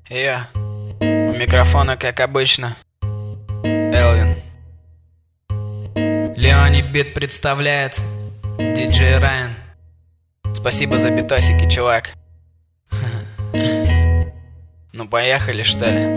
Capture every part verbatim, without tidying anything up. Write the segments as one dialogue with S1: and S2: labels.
S1: Я. У микрофона, как обычно, Элвин. Леони Бит представляет диджей Райан. Спасибо за битосики, чувак. Ну поехали, что ли?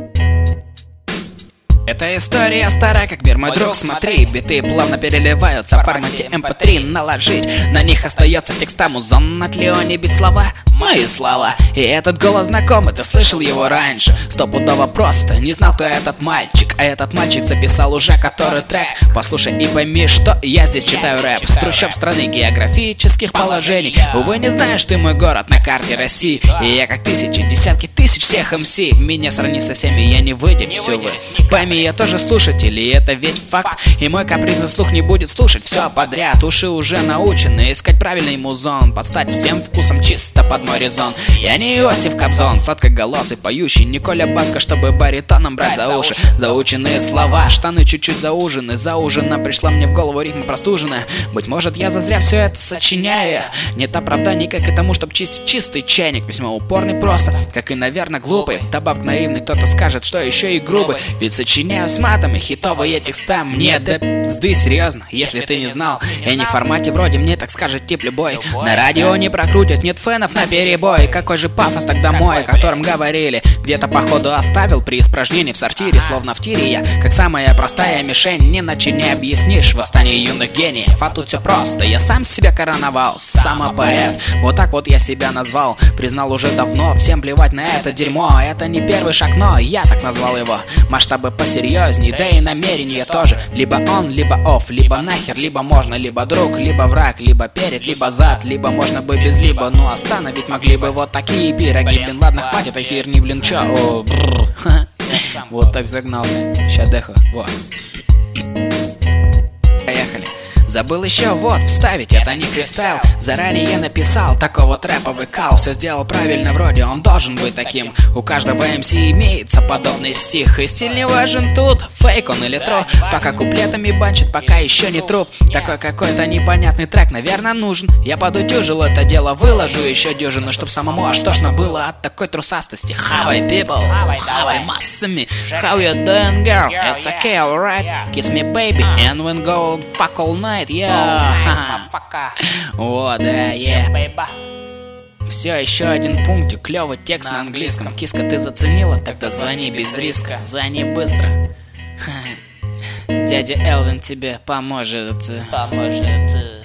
S2: Эта история старая, как мир, мой друг, смотри. Биты плавно переливаются в формате эм пэ три. Наложить на них остается текста музон. От Леони Бит слова, мои слова. И этот голос знакомый, ты слышал его раньше. Стопудово просто, не знал, кто этот мальчик. А этот мальчик записал уже который трек. Послушай и пойми, что я здесь читаю рэп. С трущоб страны географических положений. Увы, не знаешь ты мой город на карте России. И я как тысячи, десятки тысяч всех эм си. Меня сравни со всеми, я не выйдем, все вы. Пойми, я тоже слушатель, и это ведь факт. И мой капризный слух не будет слушать все подряд. Уши уже научены искать правильный музон, подстать всем вкусом чисто под мой резон. Я не Иосиф Кобзон, сладкоголосый поющий, не Коля Баско, чтобы баритоном брать за уши. Заученные слова, штаны чуть-чуть заужены. За ужином пришла мне в голову рифма простуженная. Быть может, я зазря все это сочиняю. Нет оправданий, как и тому, чтоб чистить чистый чайник. Весьма упорный просто, как и, наверное, глупый. Вдобавок наивный, кто-то скажет, что еще и грубый. Ведь сочиняю с матами хитовые текста. Мне да пизды, серьезно, если ты не знал. Я не в формате вроде мне, так скажет тип любой. На радио не прокрутят, нет фенов на перебой. Какой же пафос тогда мой, о котором говорили. Где-то походу оставил при испражнении в сортире. Словно в тире я, как самая простая мишень. Не иначе не объяснишь восстание юных гениев. А тут все просто, я сам себя короновал. Самопоэт, вот так вот я себя назвал. Признал уже давно, всем плевать на это дерьмо. Это не первый шаг, но я так назвал его. Масштабы посерьезней, да и намерения тоже. Либо он, либо офф, либо нахер, либо можно, либо друг, либо враг, либо перед, либо зад, либо можно бы без либо. Ну остановить могли бы вот такие пироги. Блин, ладно, хватит, а херни, блин, чё? О, бррр. Вот так загнался. Ща деху, вот. Поехали. Забыл еще вот вставить, это не фристайл. Заранее я написал такой вот рэповый кал. Все сделал правильно, вроде он должен быть таким. У каждого эм си имеется подобный стих. И стиль не важен тут, фейк он или тру. Пока куплетами банчит, пока еще не труп. Такой какой-то непонятный трек, наверное, нужен. Я подутюжил это дело, выложу еще дюжину, чтоб самому аж тошно было от такой трусастости. Хавай, people, хавай массами. How you doing, girl? It's okay, alright. Kiss me, baby, and when go fuck all night. Yeah. Вот, да, yeah. Все, еще один пунктик, клевый текст на английском. Киска, ты заценила? Тогда звони без риска, звони быстро. Дядя Элвин тебе поможет. Поможет.